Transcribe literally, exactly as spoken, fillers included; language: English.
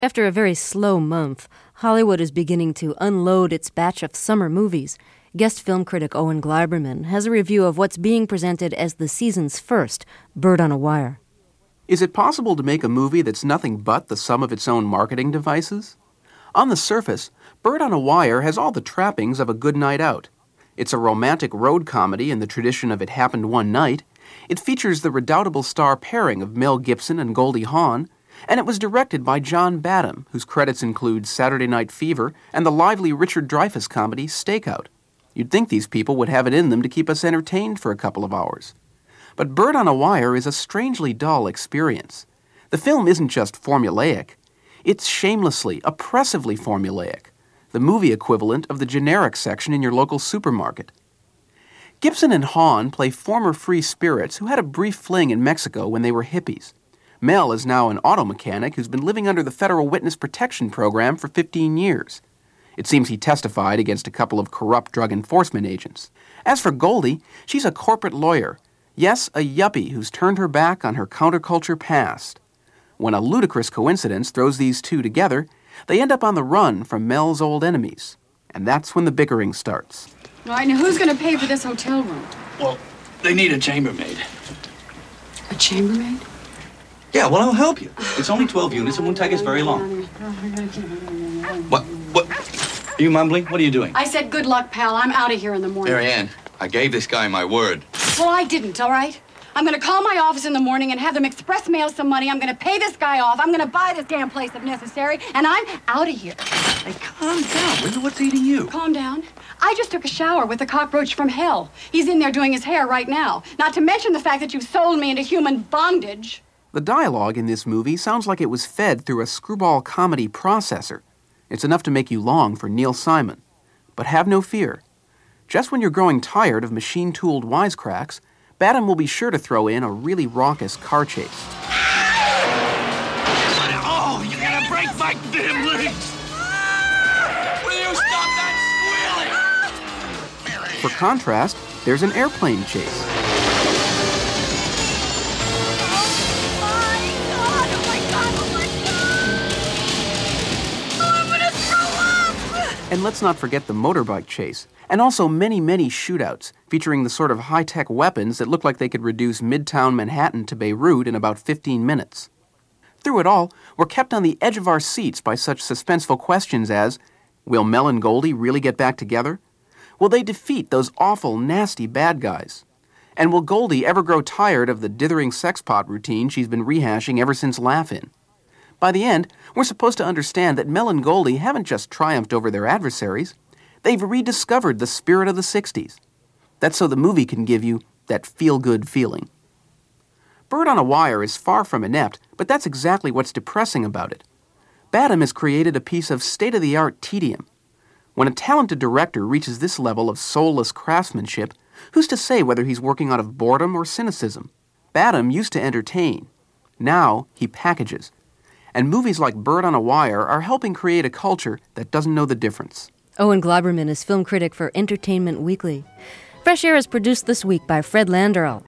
After a very slow month, Hollywood is beginning to unload its batch of summer movies. Guest film critic Owen Gleiberman has a review of what's being presented as the season's first, Bird on a Wire. Is it possible to make a movie that's nothing but the sum of its own marketing devices? On the surface, Bird on a Wire has all the trappings of a good night out. It's a romantic road comedy in the tradition of It Happened One Night. It features the redoubtable star pairing of Mel Gibson and Goldie Hawn, and it was directed by John Badham, whose credits include Saturday Night Fever and the lively Richard Dreyfuss comedy Stakeout. You'd think these people would have it in them to keep us entertained for a couple of hours. But Bird on a Wire is a strangely dull experience. The film isn't just formulaic. It's shamelessly, oppressively formulaic, the movie equivalent of the generic section in your local supermarket. Gibson and Hawn play former free spirits who had a brief fling in Mexico when they were hippies. Mel is now an auto mechanic who's been living under the Federal Witness Protection Program for fifteen years. It seems he testified against a couple of corrupt drug enforcement agents. As for Goldie, she's a corporate lawyer. Yes, a yuppie who's turned her back on her counterculture past. When a ludicrous coincidence throws these two together, they end up on the run from Mel's old enemies. And that's when the bickering starts. All right, now who's going to pay for this hotel room? Well, they need a chambermaid. A chambermaid? Yeah, well, I'll help you. It's only twelve units. It won't take us very long. What? What? Are you mumbling? What are you doing? I said good luck, pal. I'm out of here in the morning. Mary Ann, I gave this guy my word. Well, I didn't, all right? I'm going to call my office in the morning and have them express mail some money. I'm going to pay this guy off. I'm going to buy this damn place if necessary, and I'm out of here. Hey, calm down. Linda, what's eating you? Calm down. I just took a shower with a cockroach from hell. He's in there doing his hair right now. Not to mention the fact that you've sold me into human bondage. The dialogue in this movie sounds like it was fed through a screwball comedy processor. It's enough to make you long for Neil Simon. But have no fear. Just when you're growing tired of machine-tooled wisecracks, Badham will be sure to throw in a really raucous car chase. Oh, you're gonna break my damn legs! Will you stop that squealing? For contrast, there's an airplane chase. And let's not forget the motorbike chase, and also many, many shootouts, featuring the sort of high-tech weapons that look like they could reduce Midtown Manhattan to Beirut in about fifteen minutes. Through it all, we're kept on the edge of our seats by such suspenseful questions as, will Mel and Goldie really get back together? Will they defeat those awful, nasty bad guys? And will Goldie ever grow tired of the dithering sexpot routine she's been rehashing ever since Laugh-In? By the end, we're supposed to understand that Mel and Goldie haven't just triumphed over their adversaries. They've rediscovered the spirit of the sixties. That's so the movie can give you that feel-good feeling. Bird on a Wire is far from inept, but that's exactly what's depressing about it. Badham has created a piece of state-of-the-art tedium. When a talented director reaches this level of soulless craftsmanship, who's to say whether he's working out of boredom or cynicism? Badham used to entertain. Now he packages. And movies like Bird on a Wire are helping create a culture that doesn't know the difference. Owen Gleiberman is film critic for Entertainment Weekly. Fresh Air is produced this week by Fred Landerl.